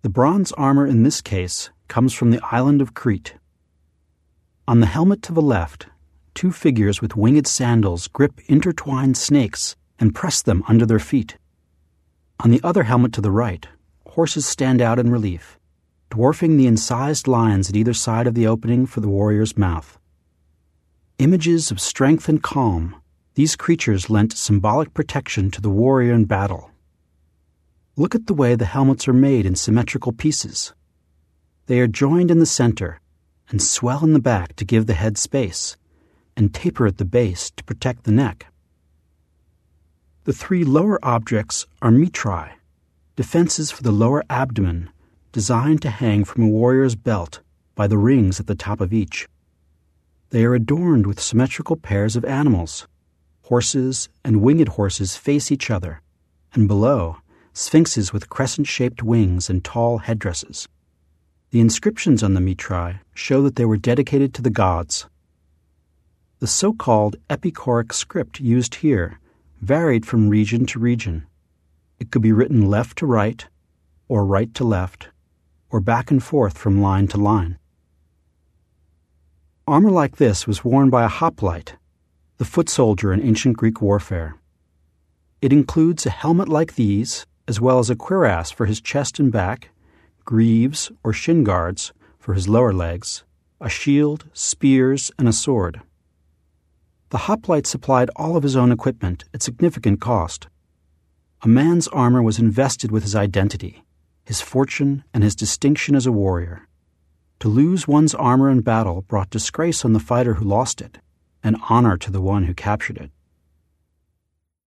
The bronze armor in this case comes from the island of Crete. On the helmet to the left, two figures with winged sandals grip intertwined snakes and press them under their feet. On the other helmet to the right, horses stand out in relief, dwarfing the incised lines at either side of the opening for the warrior's mouth. Images of strength and calm, these creatures lent symbolic protection to the warrior in battle. Look at the way the helmets are made in symmetrical pieces. They are joined in the center and swell in the back to give the head space, and taper at the base to protect the neck. The three lower objects are mitrai, defenses for the lower abdomen, designed to hang from a warrior's belt by the rings at the top of each. They are adorned with symmetrical pairs of animals. Horses and winged horses face each other, and below, sphinxes with crescent-shaped wings and tall headdresses. The inscriptions on the mitrai show that they were dedicated to the gods. The so-called epichoric script used here varied from region to region. It could be written left to right, or right to left, or back and forth from line to line. Armor like this was worn by a hoplite, the foot soldier in ancient Greek warfare. It includes a helmet like these, as well as a cuirass for his chest and back, greaves or shin guards for his lower legs, a shield, spears, and a sword. The hoplite supplied all of his own equipment at significant cost. A man's armor was invested with his identity, his fortune, and his distinction as a warrior. To lose one's armor in battle brought disgrace on the fighter who lost it, and honor to the one who captured it.